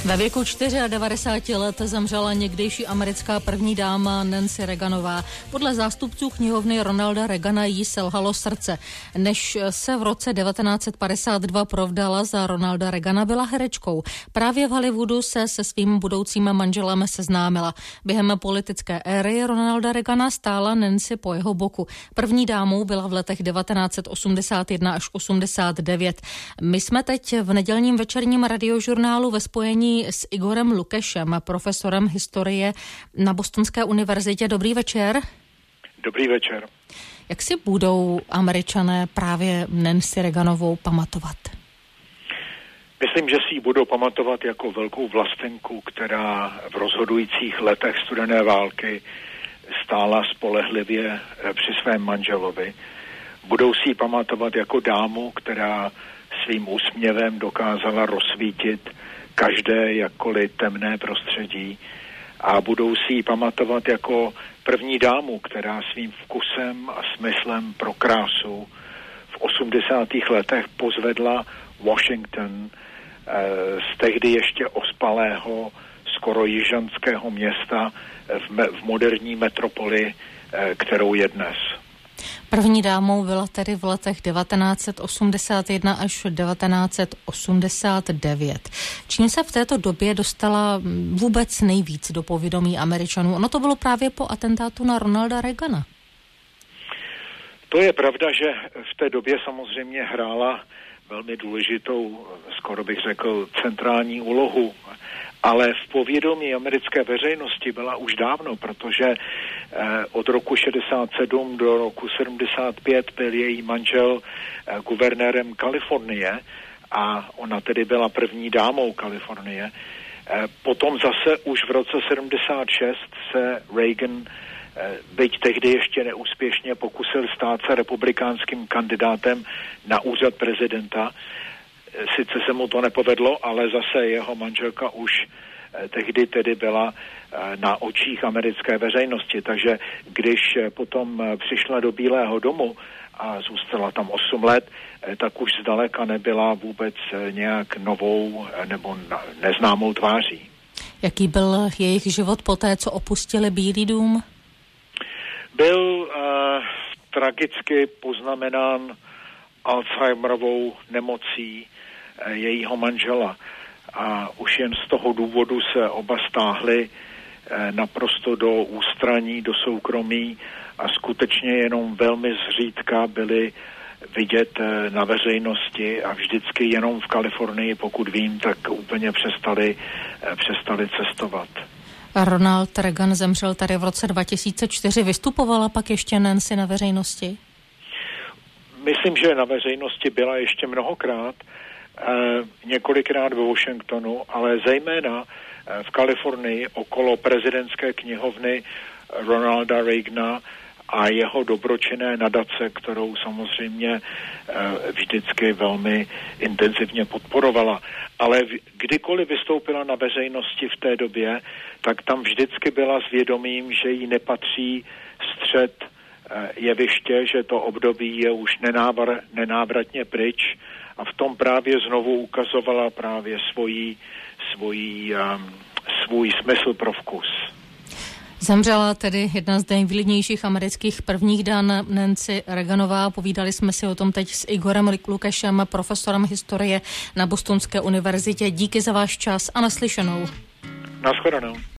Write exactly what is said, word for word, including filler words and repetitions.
Ve věku devadesát čtyři let zemřela někdejší americká první dáma Nancy Reaganová. Podle zástupců knihovny Ronalda Reagana jí selhalo srdce. Než se v roce devatenáct set padesát dva provdala za Ronalda Reagana, byla herečkou. Právě v Hollywoodu se se svým budoucím manželem seznámila. Během politické éry Ronalda Reagana stála Nancy po jeho boku. První dámou byla v letech devatenáct set osmdesát jedna až osmdesát devět. My jsme teď v nedělním večerním radiožurnálu ve spojení s Igorem Lukešem, profesorem historie na Bostonské univerzitě. Dobrý večer. Dobrý večer. Jak si budou Američané právě Nancy Reaganovou pamatovat? Myslím, že si ji budou pamatovat jako velkou vlastenku, která v rozhodujících letech studené války stála spolehlivě při svém manželovi. Budou si ji pamatovat jako dámu, která svým úsměvem dokázala rozsvítit každé jakkoliv temné prostředí, a budou si ji pamatovat jako první dámu, která svým vkusem a smyslem pro krásu v osmdesátých letech pozvedla Washington z tehdy ještě ospalého, skoro jižanského města v, me- v moderní metropoli, kterou je dnes. První dámou byla tedy v letech devatenáct set osmdesát jedna až devatenáct set osmdesát devět. Čím se v této době dostala vůbec nejvíc do povědomí Američanů? Ono to bylo právě po atentátu na Ronalda Reagana. To je pravda, že v té době samozřejmě hrála velmi důležitou, skoro bych řekl, centrální úlohu, ale v povědomí americké veřejnosti byla už dávno, protože eh, od roku šedesát sedm do roku sedmdesát pět byl její manžel eh, guvernérem Kalifornie a ona tedy byla první dámou Kalifornie. Eh, potom zase už v roce sedmdesát šest se Reagan, eh, byť tehdy ještě neúspěšně, pokusil stát se republikánským kandidátem na úřad prezidenta. Sice se mu to nepovedlo, ale zase jeho manželka už eh, tehdy tedy byla eh, na očích americké veřejnosti. Takže když eh, potom eh, přišla do Bílého domu a zůstala tam osm let, eh, tak už zdaleka nebyla vůbec eh, nějak novou eh, nebo na, neznámou tváří. Jaký byl jejich život poté, co opustili Bílý dům? Byl eh, tragicky poznamenán Alzheimerovou nemocí jejího manžela. A už jen z toho důvodu se oba stáhli naprosto do ústraní, do soukromí a skutečně jenom velmi zřídka byli vidět na veřejnosti a vždycky jenom v Kalifornii, pokud vím, tak úplně přestali, přestali cestovat. Ronald Reagan zemřel tady v roce dva tisíce čtyři. Vystupovala pak ještě Nancy na veřejnosti? Myslím, že na veřejnosti byla ještě mnohokrát, eh, několikrát ve Washingtonu, ale zejména eh, v Kalifornii okolo prezidentské knihovny Ronalda Reagana a jeho dobročinné nadace, kterou samozřejmě eh, vždycky velmi intenzivně podporovala. Ale v, kdykoliv vystoupila na veřejnosti v té době, tak tam vždycky byla s vědomím, že jí nepatří střed jeviště, že to období je už nenávr, nenávratně pryč, a v tom právě znovu ukazovala právě svojí, svojí, um, svůj smysl pro vkus. Zemřela tedy jedna z nejvlivnějších amerických prvních dam Nancy Reaganová. Povídali jsme si o tom teď s Igorem Lukešem, profesorem historie na Bostonské univerzitě. Díky za váš čas a naslyšenou. Naschledanou.